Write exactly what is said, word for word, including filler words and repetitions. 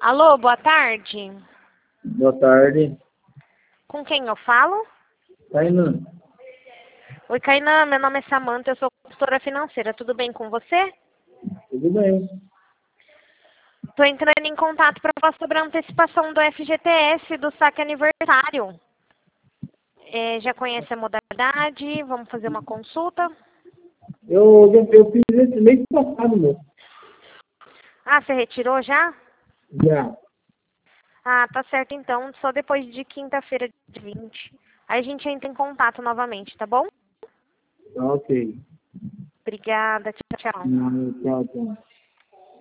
Alô, boa tarde. Boa tarde. Com quem eu falo? Kainan. Oi, Kainan, meu nome é Samanta, eu sou consultora financeira. Tudo bem com você? Tudo bem. Estou entrando em contato para falar sobre a antecipação do F G T S do saque aniversário. É, já conhece a modalidade? Vamos fazer uma consulta? Eu, eu, eu fiz esse mês passado, meu. Ah, você retirou já? Já. Ah, tá certo então. Só depois de quinta-feira, de vinte. Aí a gente entra em contato novamente, tá bom? Tá ok. Obrigada. Tchau, tchau. Não, tchau, tchau.